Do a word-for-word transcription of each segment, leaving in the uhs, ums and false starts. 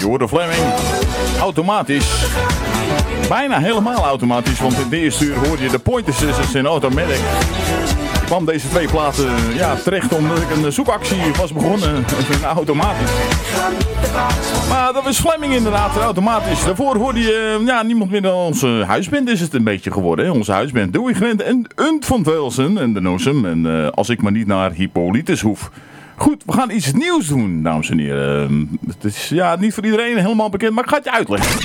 Je hoorde Fleming. Automatisch. Bijna helemaal automatisch, want in de eerste uur hoorde je de Pointer Sisters in Automatic. Ik kwam deze twee platen ja, terecht omdat ik een zoekactie was begonnen. Automatisch. Maar dat was Fleming inderdaad, automatisch. Daarvoor hoorde je ja, niemand meer dan onze huisband is het een beetje geworden. Hè? Onze huisband Dewey Grant en Unt van Velsen en de Nosum. En uh, als ik maar niet naar Hippolytus hoef. Goed, we gaan iets nieuws doen, dames en heren. Uh, het is ja, niet voor iedereen helemaal bekend, maar ik ga het je uitleggen.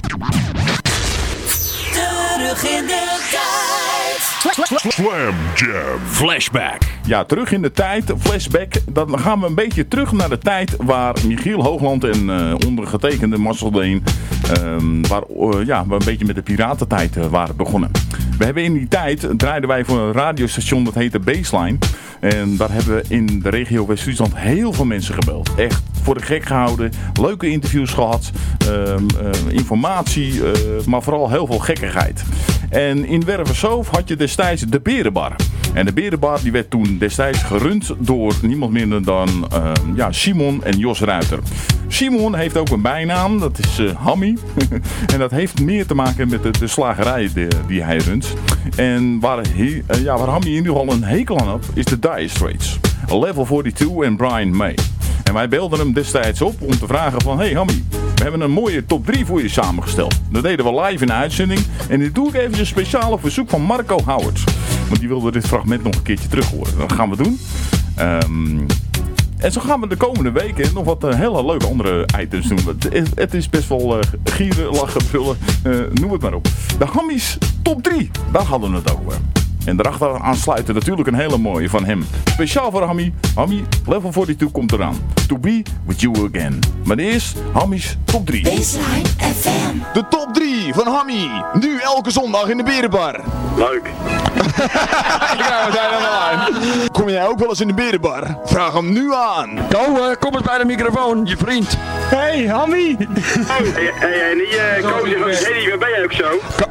Terug in de tijd. Slam Jam Flashback. Ja, terug in de tijd, flashback. Dan gaan we een beetje terug naar de tijd waar Michiel Hoogland en uh, ondergetekende Marcel Deen uh, waar, uh, ja, we een beetje met de piratentijd uh, waren begonnen. We hebben in die tijd, draaiden wij voor een radiostation dat heette Baseline. En daar hebben we in de regio West-Friesland heel veel mensen gebeld. Echt voor de gek gehouden, leuke interviews gehad, uh, uh, informatie, uh, maar vooral heel veel gekkigheid. En in Werversoof had je destijds de Berenbar. En de Berenbar die werd toen destijds gerund door niemand minder dan uh, ja, Simon en Jos Ruiter. Simon heeft ook een bijnaam, dat is uh, Hammy. En dat heeft meer te maken met de, de slagerij die, die hij runt. En waar, he, uh, ja, waar Hammy in ieder geval een hekel aan had, is de Dire Straits. Level tweeënveertig en Brian May. En wij belden hem destijds op om te vragen van... Hey Hammy, we hebben een mooie top drie voor je samengesteld. Dat deden we live in de uitzending. En dit doe ik even een speciale verzoek van Marco Howard. Want die wilde dit fragment nog een keertje terug horen. Dat gaan we doen. Um, en zo gaan we de komende weken nog wat uh, hele leuke andere items doen. Het, het is best wel uh, gieren, lachen, brullen. Uh, noem het maar op. De Hammy's top drie. Daar hadden we het over. En daarachter aansluiten natuurlijk een hele mooie van hem. Speciaal voor Hammy. Hammy, level tweeënveertig komt eraan. To be with you again. Maar eerst Hammy's top drie. Baseline F M. De top drie van Hammy. Nu elke zondag in de Berenbar. Leuk. Ja, we zijn allemaal aan. Kom jij ook wel eens in de Berenbar? Vraag hem nu aan. Nou, uh, kom eens bij de microfoon, je vriend. Hey, Hammy. Hey, hey, en die uh, Koos van Henny, waar ben jij ook zo?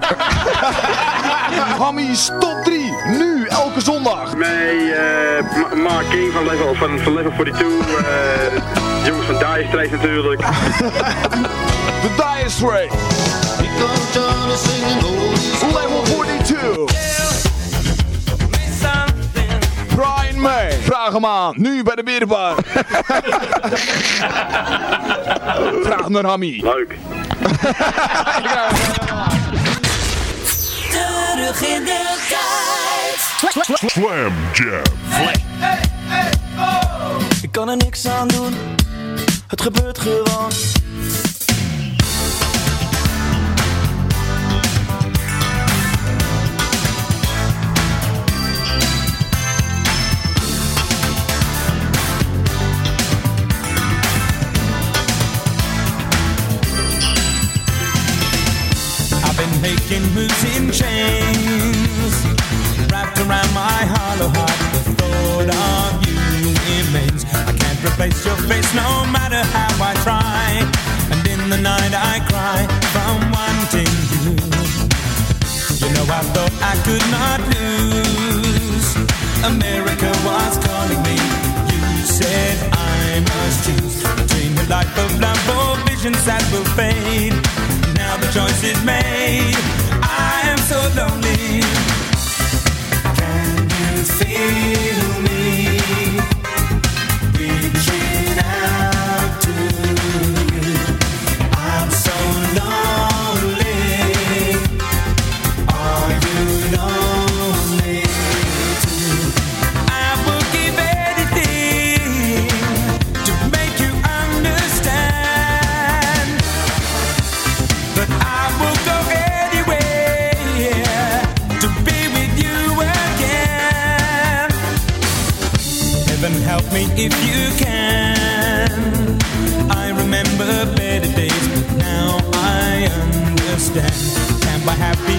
Hammy's top drie. Nu elke zondag. Met uh, Mark King van Level, van, van level tweeënveertig. Uh, jongens van Dire Straits natuurlijk. De Dire Straits. Level tweeënveertig. Brian May. Vraag hem aan. Nu bij de Berenbar. Vraag hem naar Hammy. Leuk. Terug in de tijd. Slam Jam Flashback. Ik kan er niks aan doen. Het gebeurt gewoon. Making moves in chains, wrapped around my hollow heart. The thought of you remains. I can't replace your face no matter how I try. And in the night I cry from wanting you. You know I thought I could not lose. America was calling me. You said I must choose between the life of love or visions that will fade. Now the choice is made. I am so lonely. Can you feel me reaching out to you? I'm so lonely. Are you lonely too? I will give anything to make you understand. But I will go anywhere to be with you again. Heaven help me if you can. I remember better days, but now I understand. Can't buy happiness.